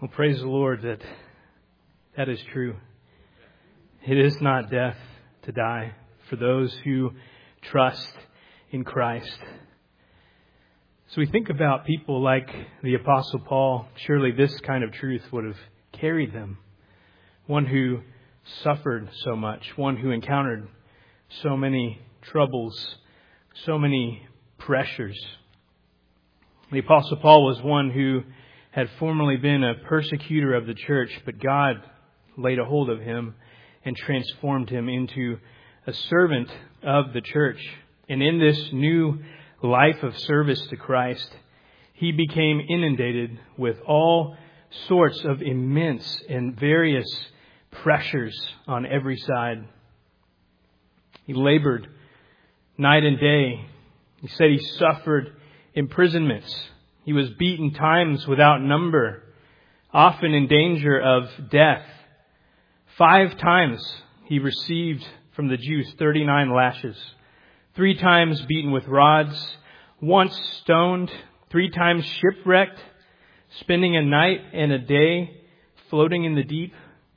Well, praise the Lord that is true. It is not death to die for those who trust in Christ. So we think about people like the Apostle Paul. Surely this kind of truth would have carried them. One who suffered so much, one who encountered so many troubles, so many pressures. The Apostle Paul was one who had formerly been a persecutor of the church, but God laid a hold of him and transformed him into a servant of the church. And in this new life of service to Christ, he became inundated with all sorts of immense and various pressures on every side. He labored night and day. He said he suffered imprisonments. He was beaten times without number, often in danger of death. 5 times he received from the Jews 39 lashes. 3 times beaten with rods. Once stoned. 3 times shipwrecked. Spending a night and a day floating in the deep.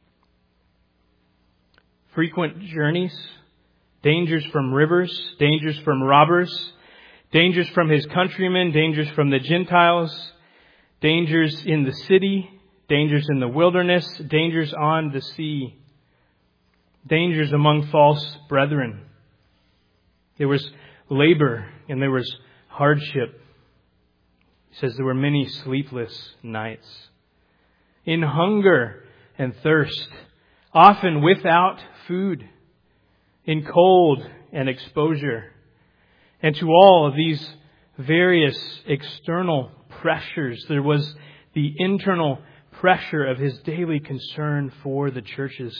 Frequent journeys. Dangers from rivers. Dangers from robbers. Dangers from his countrymen, dangers from the Gentiles, dangers in the city, dangers in the wilderness, dangers on the sea, dangers among false brethren. There was labor and there was hardship. He says there were many sleepless nights. In hunger and thirst, often without food, in cold and exposure. And to all of these various external pressures, there was the internal pressure of his daily concern for the churches.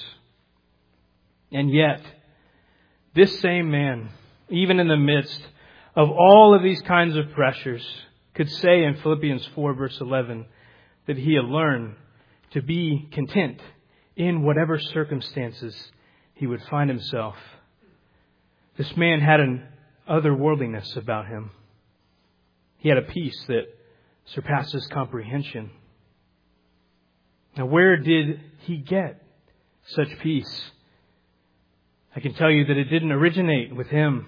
And yet, this same man, even in the midst of all of these kinds of pressures, could say in Philippians 4 verse 11 that he had learned to be content in whatever circumstances he would find himself. This man had an otherworldliness about him. He had a peace that surpasses comprehension. Now, where did he get such peace? I can tell you that it didn't originate with him.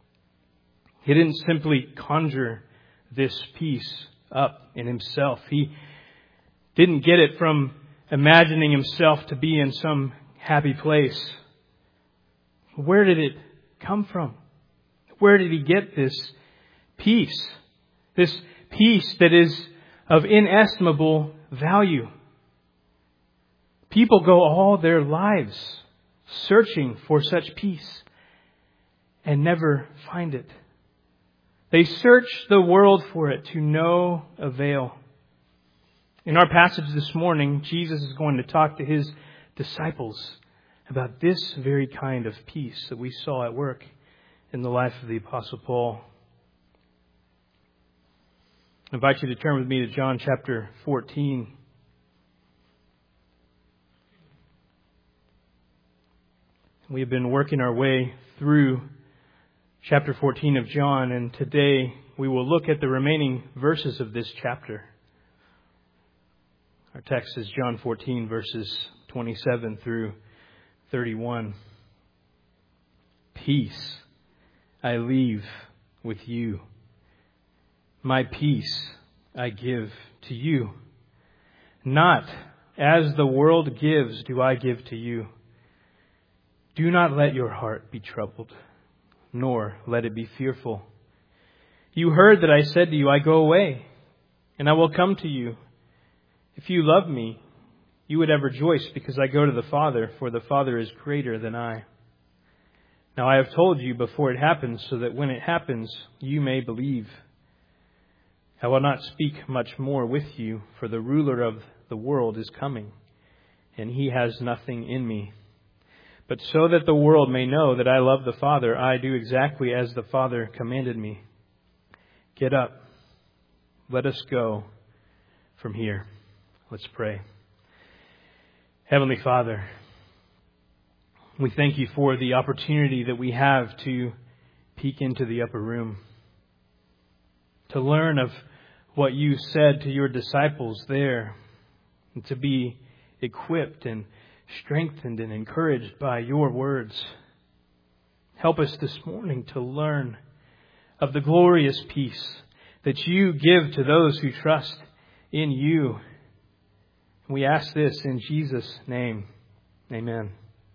He didn't simply conjure this peace up in himself. He didn't get it from imagining himself to be in some happy place. Where did it come from? Where did he get this peace? This peace that is of inestimable value. People go all their lives searching for such peace and never find it. They search the world for it to no avail. In our passage this morning, Jesus is going to talk to his disciples about this very kind of peace that we saw at work in the life of the Apostle Paul. I invite you to turn with me to John chapter 14. We have been working our way through chapter 14 of John, and today we will look at the remaining verses of this chapter. Our text is John 14, verses 27 through 31. Peace I leave with you. My peace I give to you. Not as the world gives do I give to you. Do not let your heart be troubled, nor let it be fearful. You heard that I said to you, I go away, and I will come to you. If you love me, you would have rejoiced because I go to the Father, for the Father is greater than I. Now I have told you before it happens, so that when it happens, you may believe. I will not speak much more with you, for the ruler of the world is coming, and he has nothing in me. But so that the world may know that I love the Father, I do exactly as the Father commanded me. Get up. Let us go from here. Let's pray. Heavenly Father, we thank you for the opportunity that we have to peek into the upper room, to learn of what you said to your disciples there and to be equipped and strengthened and encouraged by your words. Help us this morning to learn of the glorious peace that you give to those who trust in you. We ask this in Jesus' name. Amen.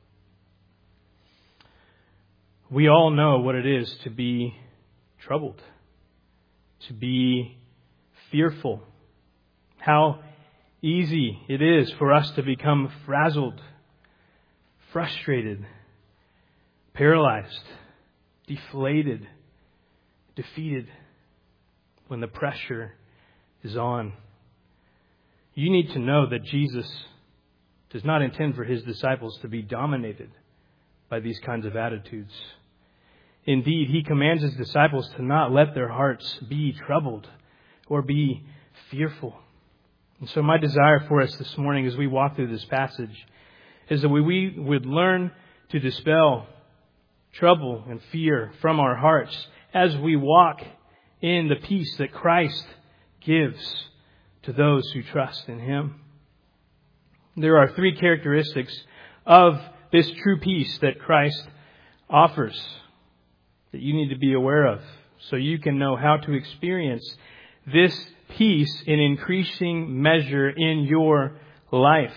We all know what it is to be troubled, to be fearful. How easy it is for us to become frazzled, frustrated, paralyzed, deflated, defeated when the pressure is on. You need to know that Jesus does not intend for His disciples to be dominated by these kinds of attitudes. Indeed, He commands His disciples to not let their hearts be troubled or be fearful. And so my desire for us this morning as we walk through this passage is that we would learn to dispel trouble and fear from our hearts as we walk in the peace that Christ gives to those who trust in Him. There are 3 characteristics of this true peace that Christ offers that you need to be aware of so you can know how to experience this peace in increasing measure in your life.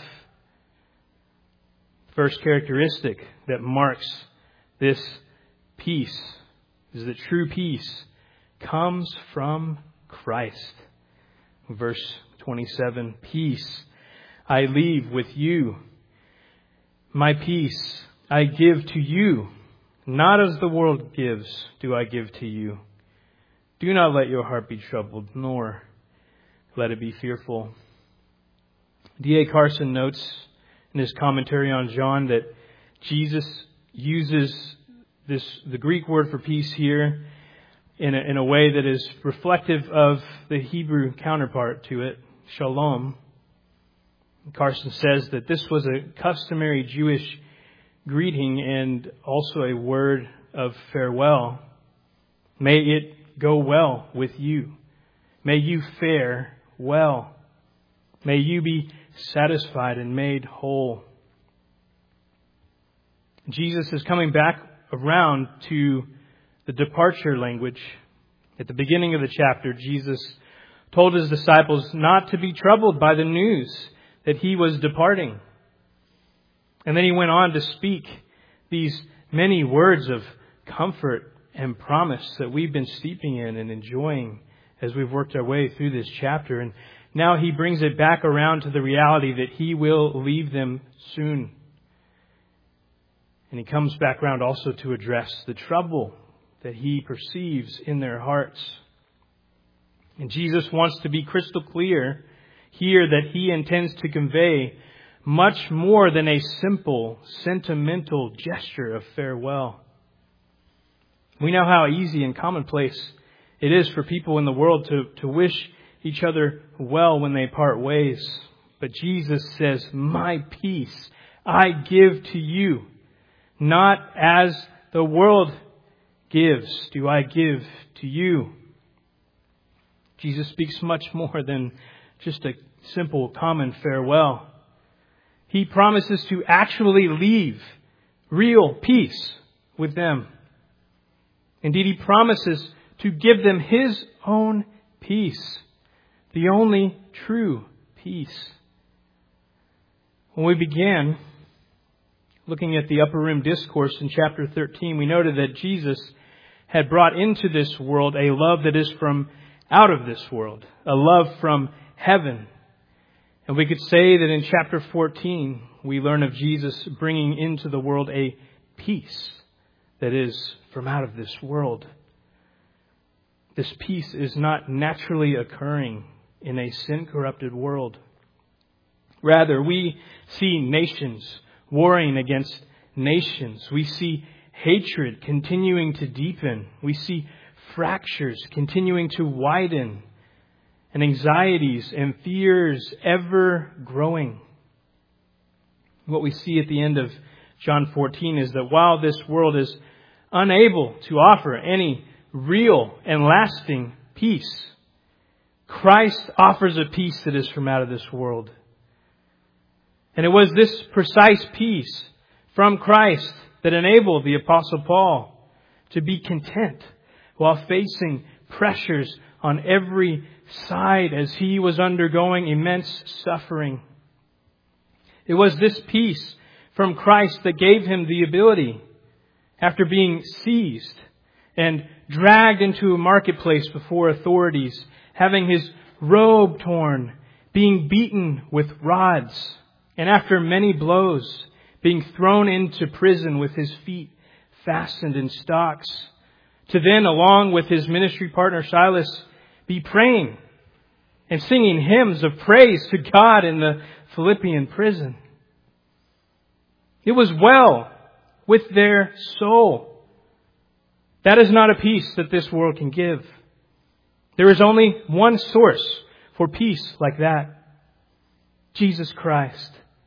First characteristic that marks this peace is that true peace comes from Christ. Verse 27, peace I leave with you. My peace I give to you. Not as the world gives do I give to you. Do not let your heart be troubled, nor let it be fearful. D.A. Carson notes in his commentary on John that Jesus uses the Greek word for peace here in a way that is reflective of the Hebrew counterpart to it, shalom. Carson says that this was a customary Jewish greeting and also a word of farewell. May it go well with you. May you fare well. May you be satisfied and made whole. Jesus is coming back around to the departure language. At the beginning of the chapter, Jesus told His disciples not to be troubled by the news that He was departing. And then He went on to speak these many words of comfort and promise that we've been steeping in and enjoying as we've worked our way through this chapter. And now He brings it back around to the reality that He will leave them soon. And He comes back around also to address the trouble that He perceives in their hearts. And Jesus wants to be crystal clear here that He intends to convey much more than a simple, sentimental gesture of farewell. We know how easy and commonplace it is for people in the world to wish each other well when they part ways. But Jesus says, my peace I give to you. Not as the world gives do I give to you. Jesus speaks much more than just a simple common farewell. He promises to actually leave real peace with them. Indeed, He promises to give them His own peace, the only true peace. When we began looking at the Upper Room Discourse in chapter 13, we noted that Jesus had brought into this world a love that is from out of this world, a love from heaven. And we could say that in chapter 14, we learn of Jesus bringing into the world a peace that is from out of this world. This peace is not naturally occurring in a sin-corrupted world. Rather, we see nations warring against nations. We see hatred continuing to deepen. We see fractures continuing to widen, and anxieties and fears ever growing. What we see at the end of John 14 is that while this world is unable to offer any real and lasting peace, Christ offers a peace that is from out of this world. And it was this precise peace from Christ that enabled the Apostle Paul to be content while facing pressures on every side as he was undergoing immense suffering. It was this peace from Christ that gave him the ability, after being seized and dragged into a marketplace before authorities, having his robe torn, being beaten with rods, and after many blows, being thrown into prison with his feet fastened in stocks, to then, along with his ministry partner Silas, be praying and singing hymns of praise to God in the Philippian prison. It was well with their soul. That is not a peace that this world can give. There is only one source for peace like that: Jesus Christ.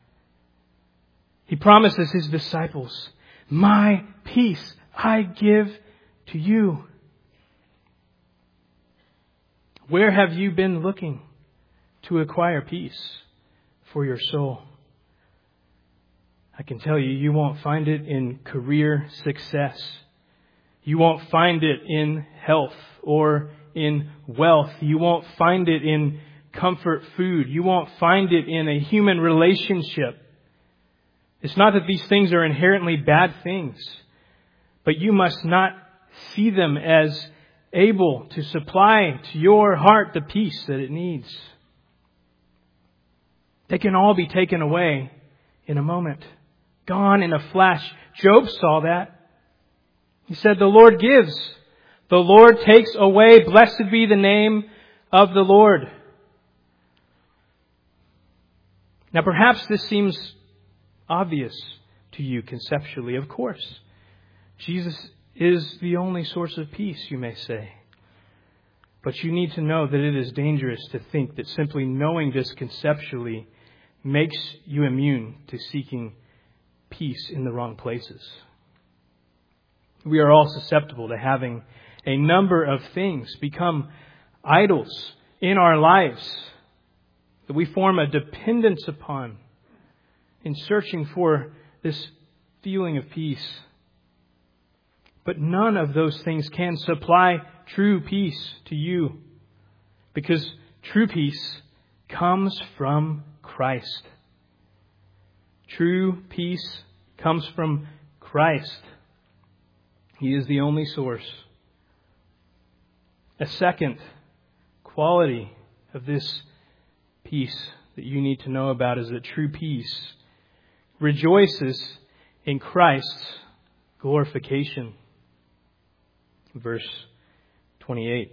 He promises His disciples, "My peace I give to you." Where have you been looking to acquire peace for your soul? I can tell you, you won't find it in career success. You won't find it in health or in wealth. You won't find it in comfort food. You won't find it in a human relationship. It's not that these things are inherently bad things, but you must not see them as able to supply to your heart the peace that it needs. They can all be taken away in a moment, gone in a flash. Job saw that. He said, "The Lord gives, the Lord takes away. Blessed be the name of the Lord." Now perhaps this seems obvious to you conceptually. Of course, Jesus is the only source of peace, you may say. But you need to know that it is dangerous to think that simply knowing this conceptually makes you immune to seeking peace in the wrong places. We are all susceptible to having a number of things become idols in our lives that we form a dependence upon in searching for this feeling of peace. But none of those things can supply true peace to you, because true peace comes from Christ. True peace comes from Christ. He is the only source. A second quality of this peace that you need to know about is that true peace rejoices in Christ's glorification. Verse 28.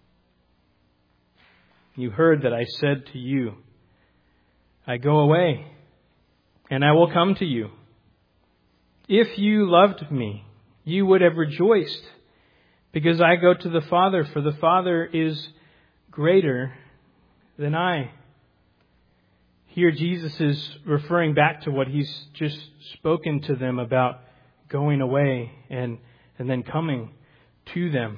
You heard that I said to you, I go away, and I will come to you. If you loved me, you would have rejoiced, because I go to the Father, for the Father is greater than I. Here Jesus is referring back to what He's just spoken to them about going away and then coming to them.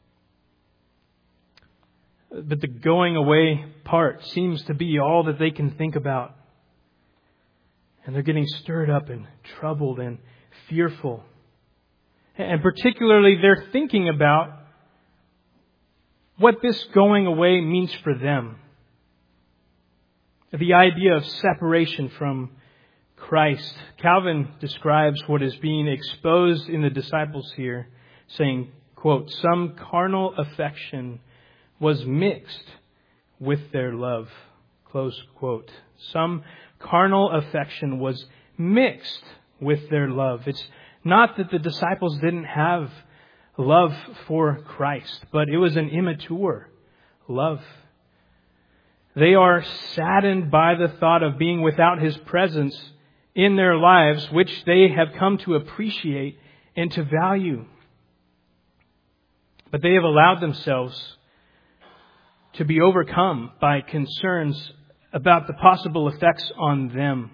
But the going away part seems to be all that they can think about. And they're getting stirred up and troubled and fearful. And particularly they're thinking about what this going away means for them. The idea of separation from Christ. Calvin describes what is being exposed in the disciples here, saying, quote, "Some carnal affection was mixed with their love." Close quote. Some carnal affection was mixed with their love. It's not that the disciples didn't have love for Christ, but it was an immature love. They are saddened by the thought of being without His presence in their lives, which they have come to appreciate and to value. But they have allowed themselves to be overcome by concerns about the possible effects on them.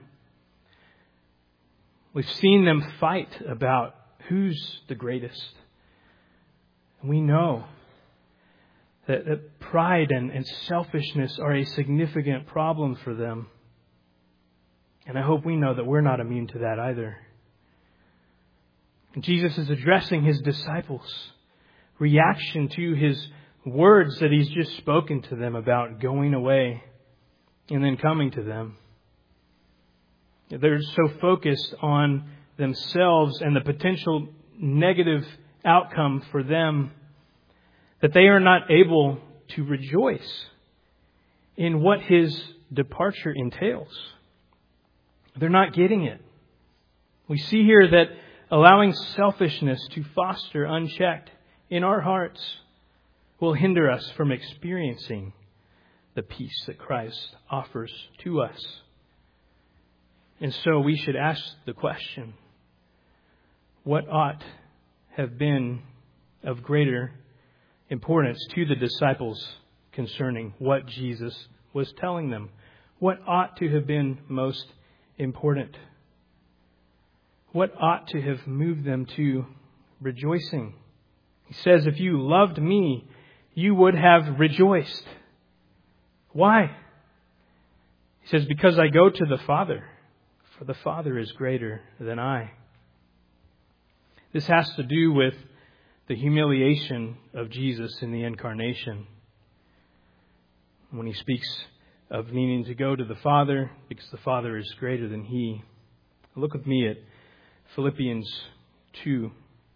We've seen them fight about who's the greatest. And we know that pride and selfishness are a significant problem for them. And I hope we know that we're not immune to that either. And Jesus is addressing His disciples' reaction to His words that He's just spoken to them about going away and then coming to them. They're so focused on themselves and the potential negative outcome for them that they are not able to rejoice in what His departure entails. They're not getting it. We see here that allowing selfishness to foster unchecked in our hearts will hinder us from experiencing the peace that Christ offers to us. And so we should ask the question, what ought have been of greater importance to the disciples concerning what Jesus was telling them? What ought to have been most important? What ought to have moved them to rejoicing? He says, if you loved me, you would have rejoiced. Why? He says, because I go to the Father, for the Father is greater than I. This has to do with the humiliation of Jesus in the incarnation. When He speaks of needing to go to the Father, because the Father is greater than He. Look with me at Philippians 2.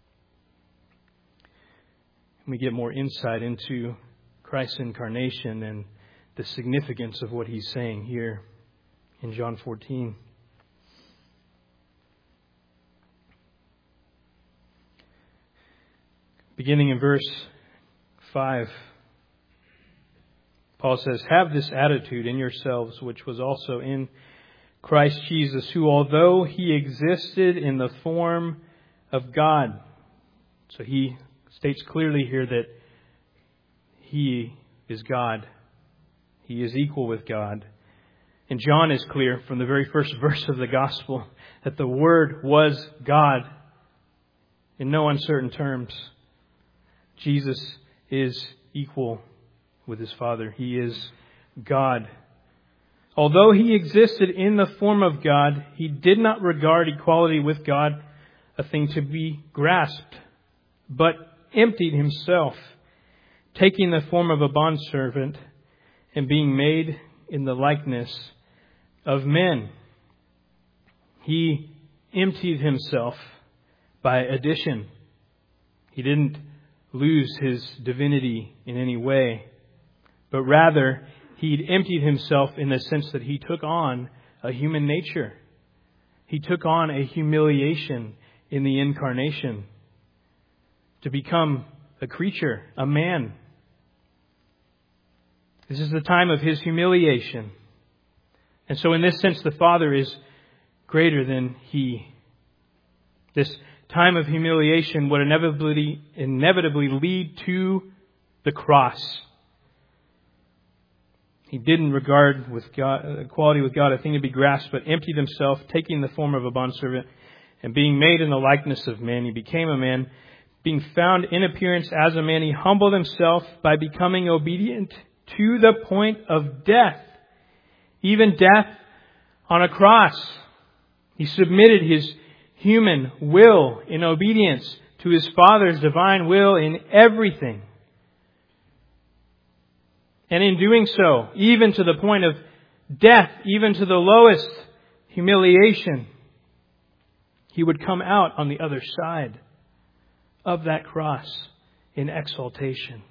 We get more insight into Christ's incarnation and the significance of what He's saying here in John 14. Beginning in verse 5, Paul says, have this attitude in yourselves, which was also in Christ Jesus, who although He existed in the form of God. So he states clearly here that He is God. He is equal with God. And John is clear from the very first verse of the gospel that the Word was God in no uncertain terms. Jesus is equal with His Father. He is God. Although He existed in the form of God, He did not regard equality with God a thing to be grasped, but emptied Himself, taking the form of a bondservant and being made in the likeness of men. He emptied Himself by addition. He didn't lose His divinity in any way, but rather He emptied Himself in the sense that He took on a human nature. He took on a humiliation in the incarnation to become a creature, a man. This is the time of His humiliation. And so in this sense, the Father is greater than He. This time of humiliation would inevitably lead to the cross. He didn't regard equality with God a thing to be grasped, but emptied Himself, taking the form of a bondservant, and being made in the likeness of men. He became a man. Being found in appearance as a man, He humbled Himself by becoming obedient to the point of death, even death on a cross. He submitted His human will in obedience to His Father's divine will in everything. And in doing so, even to the point of death, even to the lowest humiliation, He would come out on the other side of that cross in exaltation.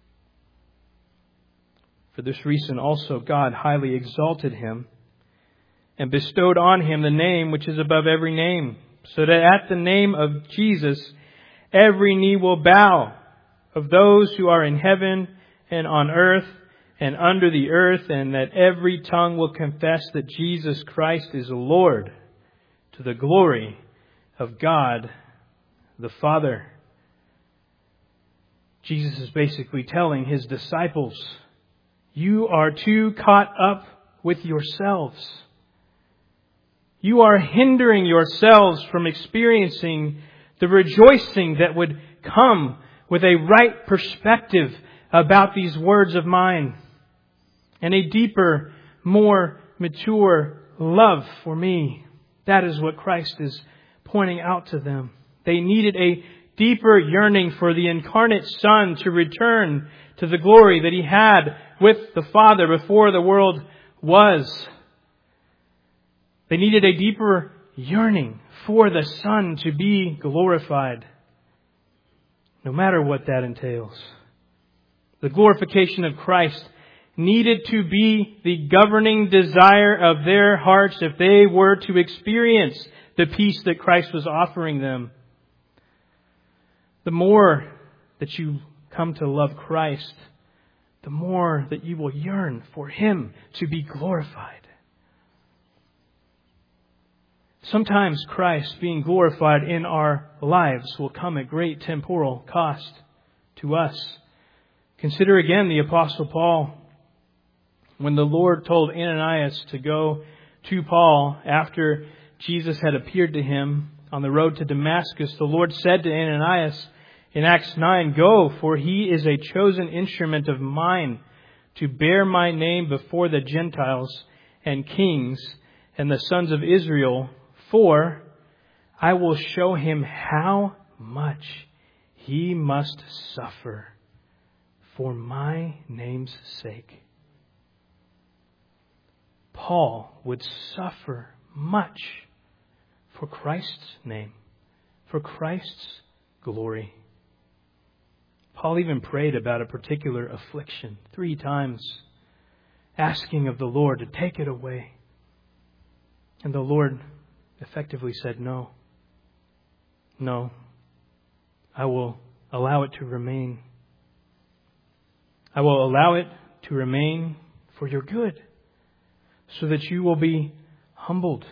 For this reason also God highly exalted Him and bestowed on Him the name which is above every name, so that at the name of Jesus every knee will bow, of those who are in heaven and on earth and under the earth, and that every tongue will confess that Jesus Christ is Lord, to the glory of God the Father. Jesus is basically telling His disciples, you are too caught up with yourselves. You are hindering yourselves from experiencing the rejoicing that would come with a right perspective about these words of mine, and a deeper, more mature love for me. That is what Christ is pointing out to them. They needed a deeper yearning for the incarnate Son to return to the glory that He had with the Father before the world was. They needed a deeper yearning for the Son to be glorified, no matter what that entails. The glorification of Christ needed to be the governing desire of their hearts if they were to experience the peace that Christ was offering them. The more that you come to love Christ, the more that you will yearn for Him to be glorified. Sometimes Christ being glorified in our lives will come at great temporal cost to us. Consider again the Apostle Paul. When the Lord told Ananias to go to Paul after Jesus had appeared to him on the road to Damascus, the Lord said to Ananias in Acts 9, "Go, for he is a chosen instrument of mine to bear my name before the Gentiles and kings and the sons of Israel, for I will show him how much he must suffer for my name's sake." Paul would suffer much for Christ's name, for Christ's glory. Paul even prayed about a particular affliction 3 times, asking of the Lord to take it away. And the Lord effectively said, No, I will allow it to remain. I will allow it to remain for your good, so that you will be humbled.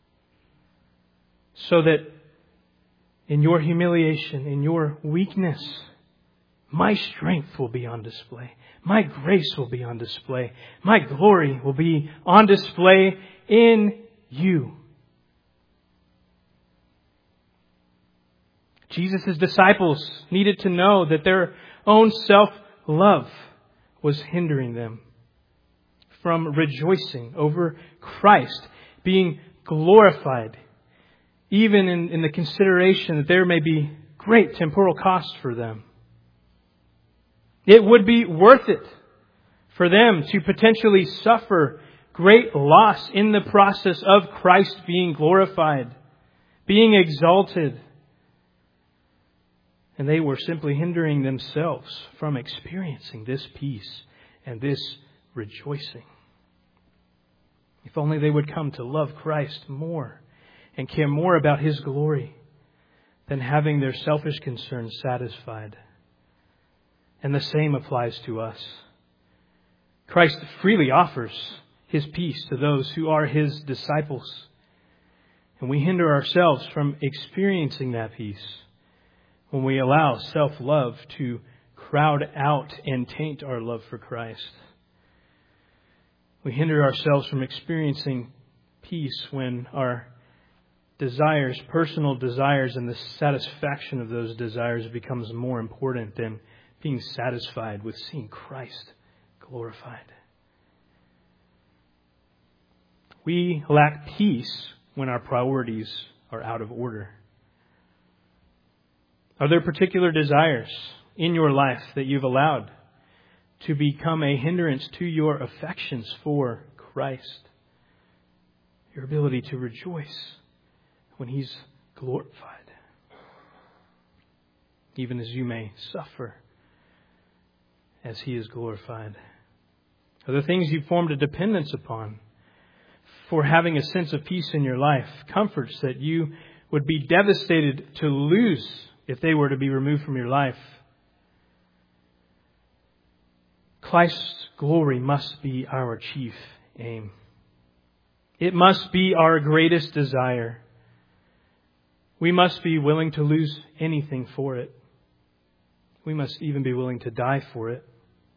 So that in your humiliation, in your weakness, my strength will be on display. My grace will be on display. My glory will be on display in you. Jesus' disciples needed to know that their own self-love was hindering them from rejoicing over Christ being glorified, even in the consideration that there may be great temporal cost for them. It would be worth it for them to potentially suffer great loss in the process of Christ being glorified, being exalted. And they were simply hindering themselves from experiencing this peace and this rejoicing. If only they would come to love Christ more and care more about His glory than having their selfish concerns satisfied. And the same applies to us. Christ freely offers His peace to those who are His disciples. And we hinder ourselves from experiencing that peace when we allow self-love to crowd out and taint our love for Christ. We hinder ourselves from experiencing peace when our desires, personal desires, and the satisfaction of those desires becomes more important than being satisfied with seeing Christ glorified. We lack peace when our priorities are out of order. Are there particular desires in your life that you've allowed to become a hindrance to your affections for Christ? Your ability to rejoice when He's glorified, even as you may suffer as He is glorified. Are there things you've formed a dependence upon for having a sense of peace in your life, comforts that you would be devastated to lose if they were to be removed from your life? Christ's glory must be our chief aim. It must be our greatest desire. We must be willing to lose anything for it. We must even be willing to die for it.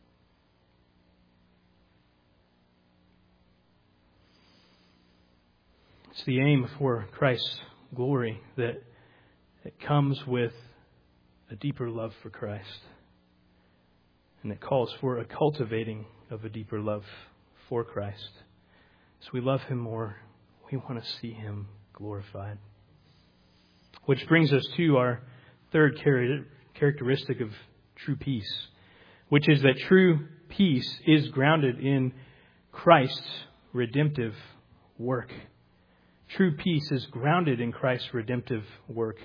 It's the aim for Christ's glory that comes with a deeper love for Christ. And it calls for a cultivating of a deeper love for Christ. So we love Him more We want to see Him glorified. Which brings us to our third characteristic of true peace, which is that true peace is grounded in Christ's redemptive work. True peace is grounded in Christ's redemptive work.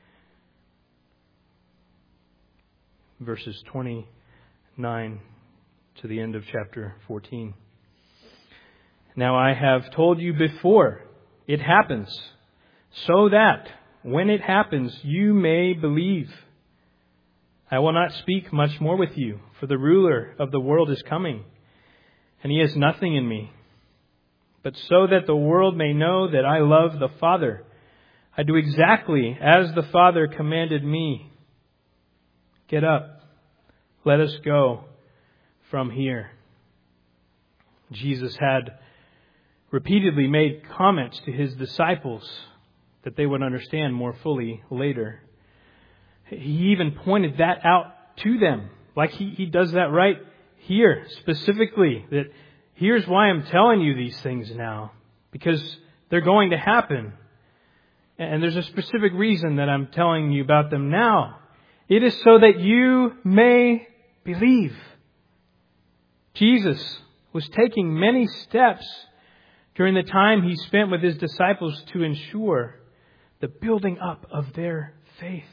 Verses 29 to the end of chapter 14. Now I have told you before it happens, so that when it happens you may believe. I will not speak much more with you, for the ruler of the world is coming, and he has nothing in me. But so that the world may know that I love the Father, I do exactly as the Father commanded me. Get up, let us go from here. Jesus had repeatedly made comments to His disciples that they would understand more fully later. He even pointed that out to them, like he does that right here specifically, that here's why I'm telling you these things now, because they're going to happen. And there's a specific reason that I'm telling you about them now. It is so that you may believe. Jesus was taking many steps during the time He spent with His disciples to ensure the building up of their faith.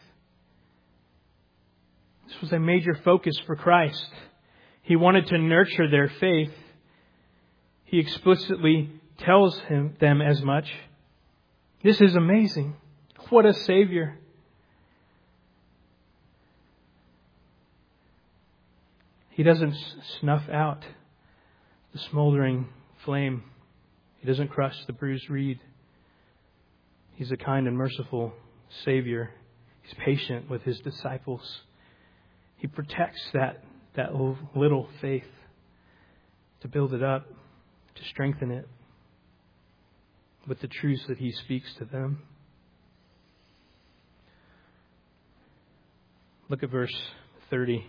This was a major focus for Christ. He wanted to nurture their faith. He explicitly tells them as much. This is amazing. What a Savior. He doesn't snuff out the smoldering flame. He doesn't crush the bruised reed. He's a kind and merciful Savior. He's patient with His disciples. He protects that little faith to build it up, to strengthen it with the truths that He speaks to them. Look at verse 30.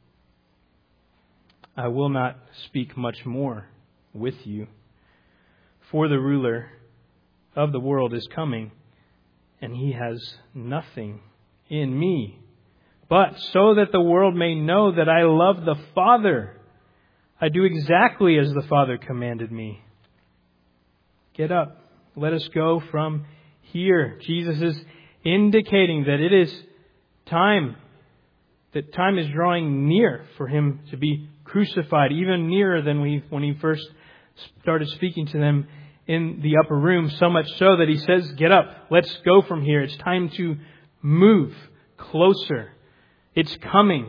I will not speak much more with you, for the ruler of the world is coming, and he has nothing in me. But so that the world may know that I love the Father, I do exactly as the Father commanded me. Get up. Let us go from here. Jesus is indicating that it is time, that time is drawing near for Him to be crucified, even nearer than when He first started speaking to them in the upper room, so much so that He says, get up, let's go from here. It's time to move closer. It's coming.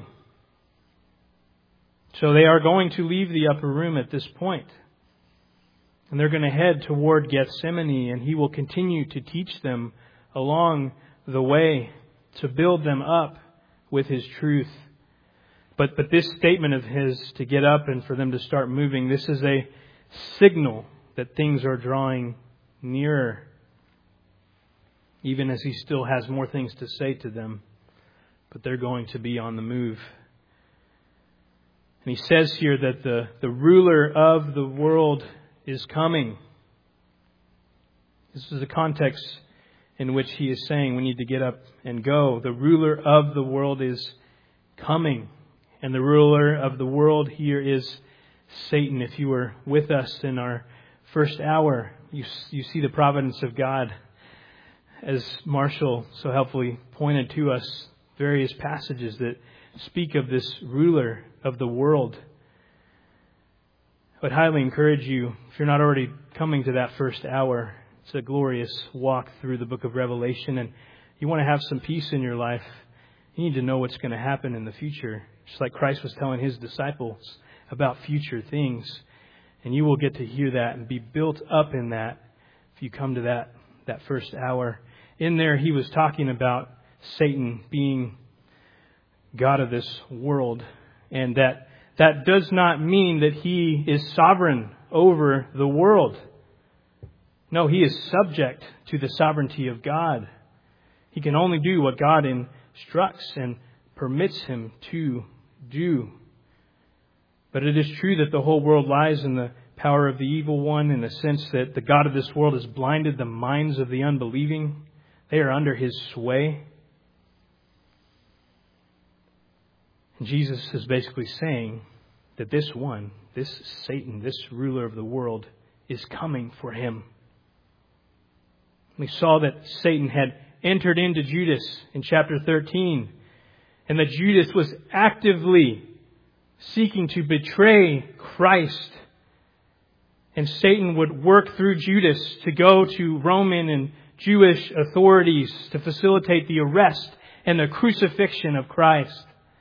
So they are going to leave the upper room at this point. And they're going to head toward Gethsemane, and He will continue to teach them along the way to build them up with His truth. But this statement of His to get up and for them to start moving, this is a signal that things are drawing nearer, even as He still has more things to say to them. But they're going to be on the move. And He says here that the ruler of the world is coming. This is the context in which He is saying we need to get up and go. The ruler of the world is coming. And the ruler of the world here is Satan. If you were with us in our first hour, you see the providence of God, as Marshall so helpfully pointed to us, various passages that speak of this ruler of the world. I would highly encourage you, if you're not already coming to that first hour, it's a glorious walk through the book of Revelation, and you want to have some peace in your life, you need to know what's going to happen in the future. Just like Christ was telling His disciples about future things. And you will get to hear that and be built up in that if you come to that first hour. In there, He was talking about Satan being God of this world. And that does not mean that he is sovereign over the world. No, he is subject to the sovereignty of God. He can only do what God instructs and permits him to do. But it is true that the whole world lies in the power of the evil one in the sense that the god of this world has blinded the minds of the unbelieving. They are under his sway. And Jesus is basically saying that this one, this Satan, this ruler of the world, is coming for him. We saw that Satan had entered into Judas in chapter 13, and that Judas was actively seeking to betray Christ. And Satan would work through Judas to go to Roman and Jewish authorities to facilitate the arrest and the crucifixion of Christ.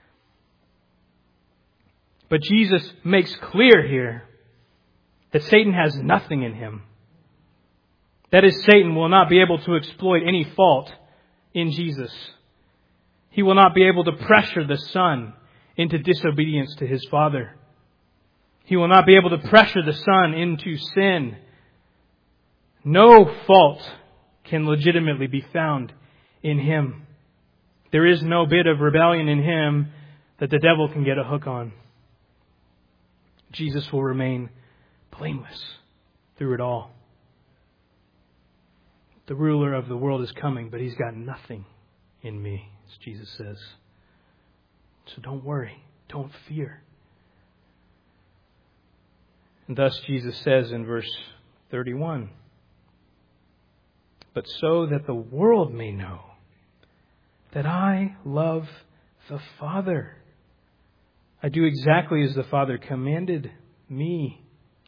But Jesus makes clear here that Satan has nothing in him. That is, Satan will not be able to exploit any fault in Jesus. He will not be able to pressure the Son into disobedience to his Father. He will not be able to pressure the Son into sin. No fault can legitimately be found in him. There is no bit of rebellion in him that the devil can get a hook on. Jesus will remain blameless through it all. The ruler of the world is coming, but he's got nothing in me, as Jesus says. So don't worry. Don't fear. And thus Jesus says in verse 31, "But so that the world may know that I love the Father. I do exactly as the Father commanded me."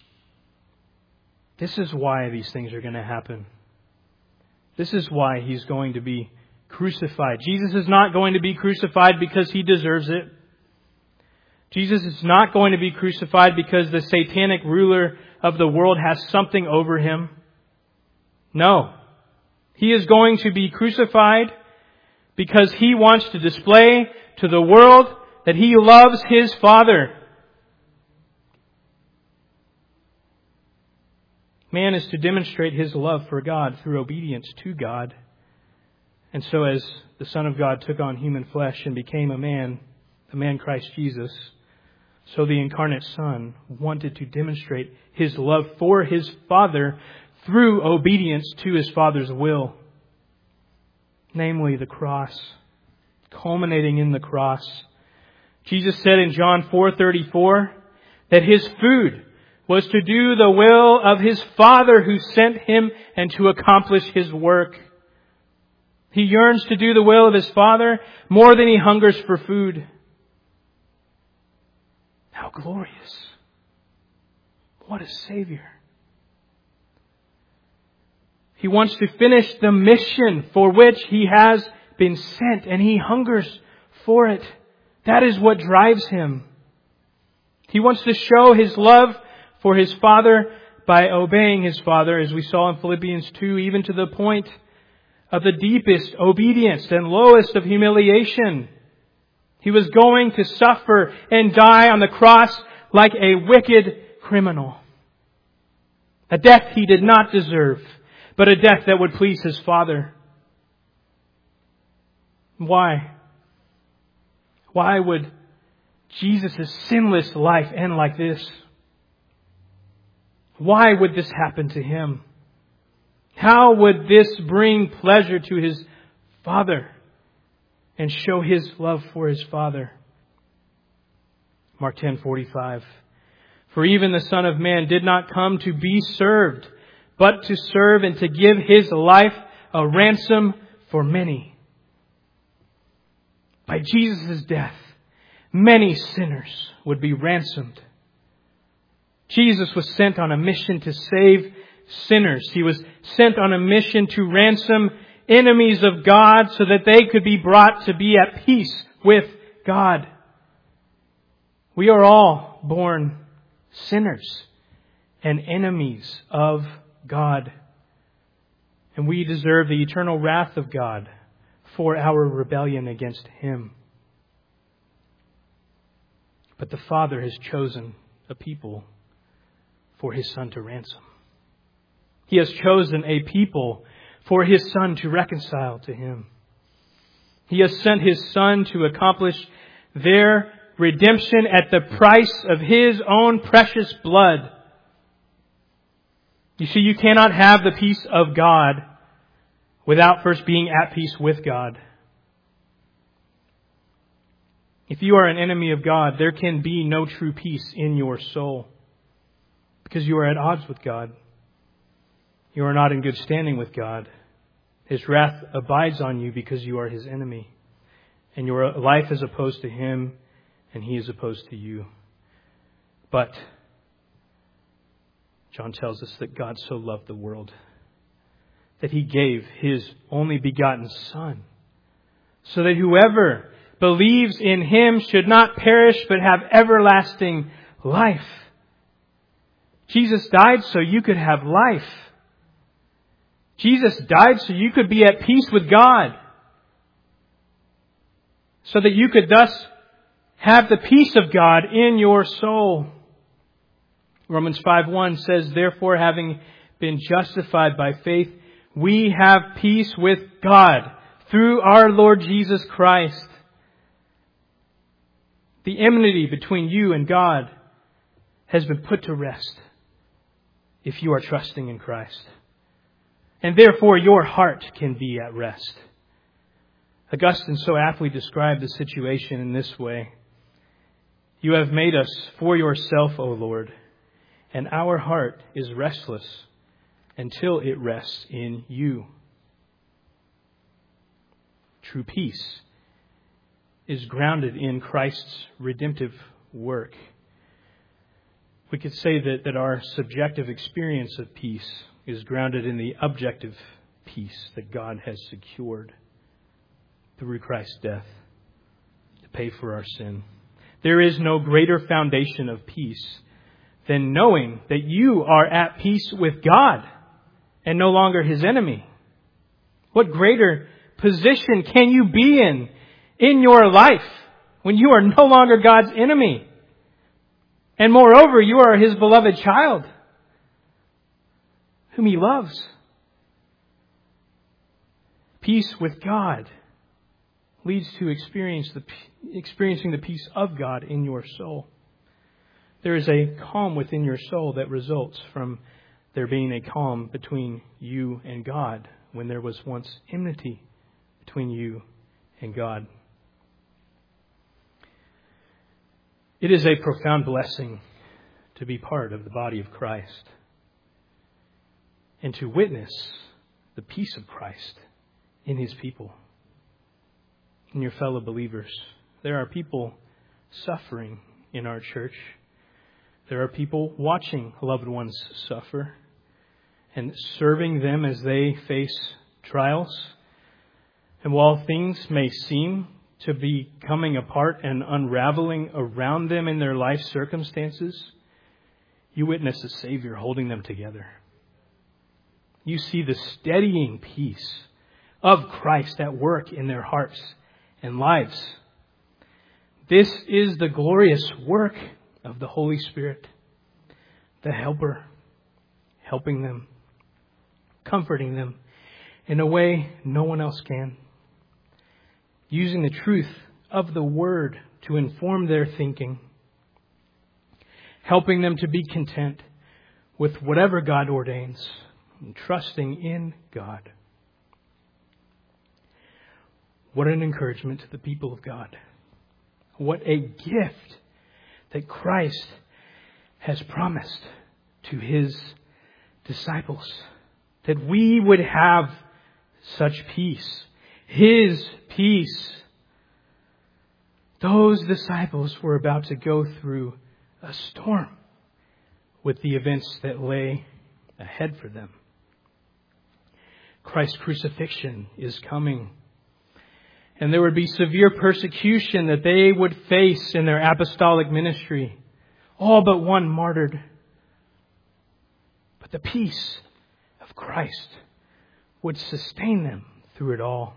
This is why these things are going to happen. This is why he's going to be crucified. Jesus is not going to be crucified because he deserves it. Jesus is not going to be crucified because the satanic ruler of the world has something over him. No. He is going to be crucified because he wants to display to the world that he loves his Father. Man is to demonstrate his love for God through obedience to God. And so as the Son of God took on human flesh and became a man, the man Christ Jesus, so the incarnate Son wanted to demonstrate his love for his Father through obedience to his Father's will. Namely, the cross, culminating in the cross. Jesus said in John 4:34 that his food was to do the will of his Father who sent him and to accomplish his work. He yearns to do the will of his Father more than he hungers for food. How glorious. What a Savior. He wants to finish the mission for which he has been sent, and he hungers for it. That is what drives him. He wants to show his love for his Father by obeying his Father, as we saw in Philippians 2, even to the point of the deepest obedience and lowest of humiliation. He was going to suffer and die on the cross like a wicked criminal. A death he did not deserve, but a death that would please his Father. Why? Why would Jesus' sinless life end like this? Why would this happen to him? How would this bring pleasure to his Father and show his love for his Father? Mark 10:45. "For even the Son of Man did not come to be served, but to serve and to give his life a ransom for many." By Jesus' death, many sinners would be ransomed. Jesus was sent on a mission to save sinners. He was sent on a mission to ransom enemies of God so that they could be brought to be at peace with God. We are all born sinners and enemies of God. And we deserve the eternal wrath of God for our rebellion against Him. But the Father has chosen a people for His Son to ransom. He has chosen a people for His Son to reconcile to Him. He has sent His Son to accomplish their redemption at the price of His own precious blood. You see, you cannot have the peace of God without first being at peace with God. If you are an enemy of God, there can be no true peace in your soul because you are at odds with God. You are not in good standing with God. His wrath abides on you because you are His enemy. And your life is opposed to Him and He is opposed to you. But John tells us that God so loved the world that He gave His only begotten Son so that whoever believes in Him should not perish but have everlasting life. Jesus died so you could have life. Jesus died so you could be at peace with God. So that you could thus have the peace of God in your soul. Romans 5:1 says, therefore, having been justified by faith, we have peace with God through our Lord Jesus Christ. The enmity between you and God has been put to rest if you are trusting in Christ. And therefore your heart can be at rest. Augustine so aptly described the situation in this way. You have made us for yourself, O Lord, and our heart is restless until it rests in you. True peace is grounded in Christ's redemptive work. We could say that our subjective experience of peace is grounded in the objective peace that God has secured through Christ's death to pay for our sin. There is no greater foundation of peace than knowing that you are at peace with God and no longer His enemy. What greater position can you be in your life when you are no longer God's enemy? And moreover, you are His beloved child, whom He loves. Peace with God leads to experiencing the peace of God in your soul. There is a calm within your soul that results from there being a calm between you and God when there was once enmity between you and God. It is a profound blessing to be part of the body of Christ and to witness the peace of Christ in His people, in your fellow believers. There are people suffering in our church. There are people watching loved ones suffer and serving them as they face trials. And while things may seem to be coming apart and unraveling around them in their life circumstances, you witness a Savior holding them together. You see the steadying peace of Christ at work in their hearts and lives. This is the glorious work of the Holy Spirit, the Helper, helping them, comforting them in a way no one else can, using the truth of the Word to inform their thinking, helping them to be content with whatever God ordains, and trusting in God. What an encouragement to the people of God. What a gift that Christ has promised to His disciples. That we would have such peace. His peace. Those disciples were about to go through a storm with the events that lay ahead for them. Christ's crucifixion is coming. And there would be severe persecution that they would face in their apostolic ministry. All but one martyred. But the peace of Christ would sustain them through it all.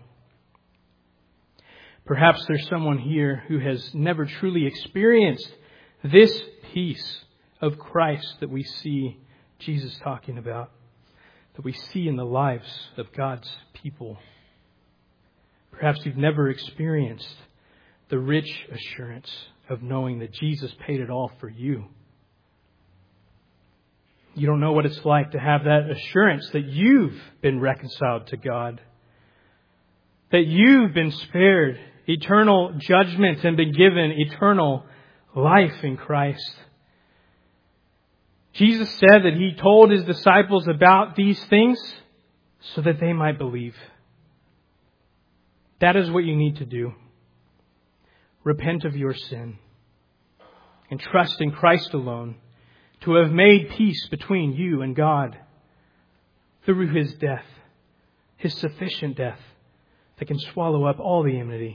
Perhaps there's someone here who has never truly experienced this peace of Christ that we see Jesus talking about, that we see in the lives of God's people. Perhaps you've never experienced the rich assurance of knowing that Jesus paid it all for you. You don't know what it's like to have that assurance that you've been reconciled to God, that you've been spared eternal judgment and been given eternal life in Christ. Jesus said that He told His disciples about these things so that they might believe. That is what you need to do. Repent of your sin and trust in Christ alone to have made peace between you and God through His death, His sufficient death that can swallow up all the enmity.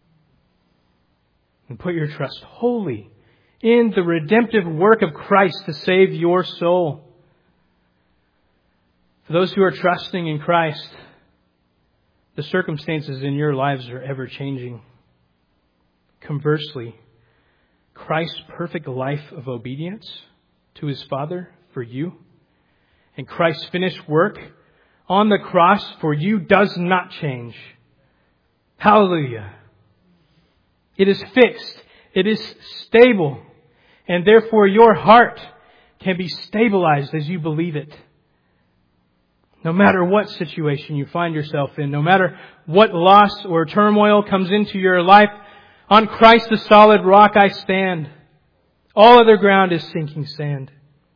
And put your trust wholly in the redemptive work of Christ to save your soul. For those who are trusting in Christ, the circumstances in your lives are ever changing. Conversely, Christ's perfect life of obedience to His Father for you and Christ's finished work on the cross for you does not change. Hallelujah. It is fixed. It is stable. And therefore your heart can be stabilized as you believe it. No matter what situation you find yourself in, no matter what loss or turmoil comes into your life, on Christ the solid rock I stand. All other ground is sinking sand.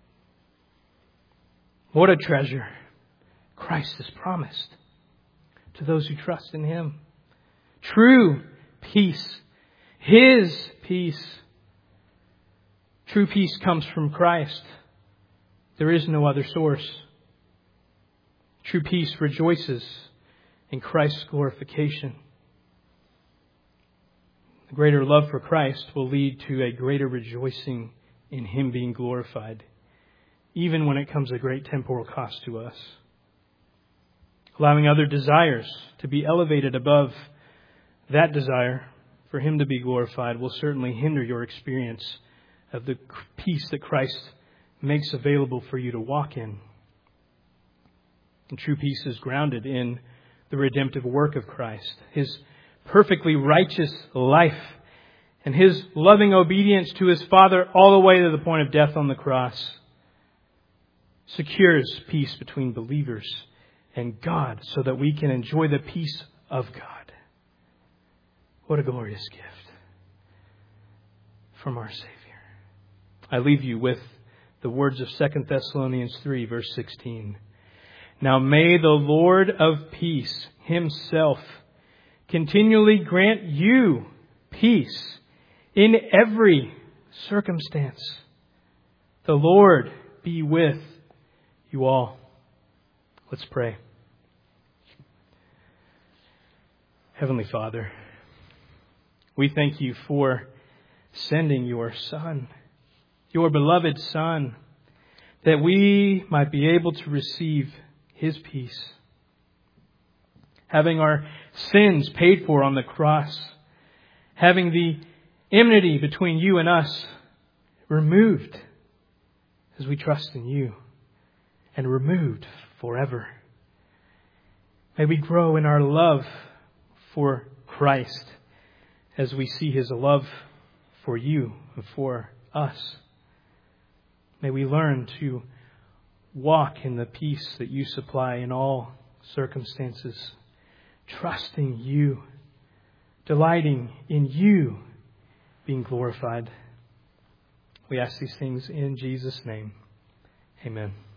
What a treasure Christ has promised to those who trust in Him. True peace. His peace. True peace comes from Christ. There is no other source. True peace rejoices in Christ's glorification. A greater love for Christ will lead to a greater rejoicing in Him being glorified, even when it comes at great temporal cost to us. Allowing other desires to be elevated above that desire for Him to be glorified will certainly hinder your experience of the peace that Christ makes available for you to walk in. And true peace is grounded in the redemptive work of Christ, His perfectly righteous life, and His loving obedience to His Father all the way to the point of death on the cross secures peace between believers and God so that we can enjoy the peace of God. What a glorious gift from our Savior. I leave you with the words of 2 Thessalonians 3, verse 16. Now may the Lord of peace Himself continually grant you peace in every circumstance. The Lord be with you all. Let's pray. Heavenly Father, we thank You for sending Your Son, Your beloved Son, that we might be able to receive His peace. Having our sins paid for on the cross, having the enmity between You and us removed as we trust in You, and removed forever. May we grow in our love for Christ as we see His love for You and for us. May we learn to walk in the peace that You supply in all circumstances, trusting You, delighting in You being glorified. We ask these things in Jesus' name. Amen.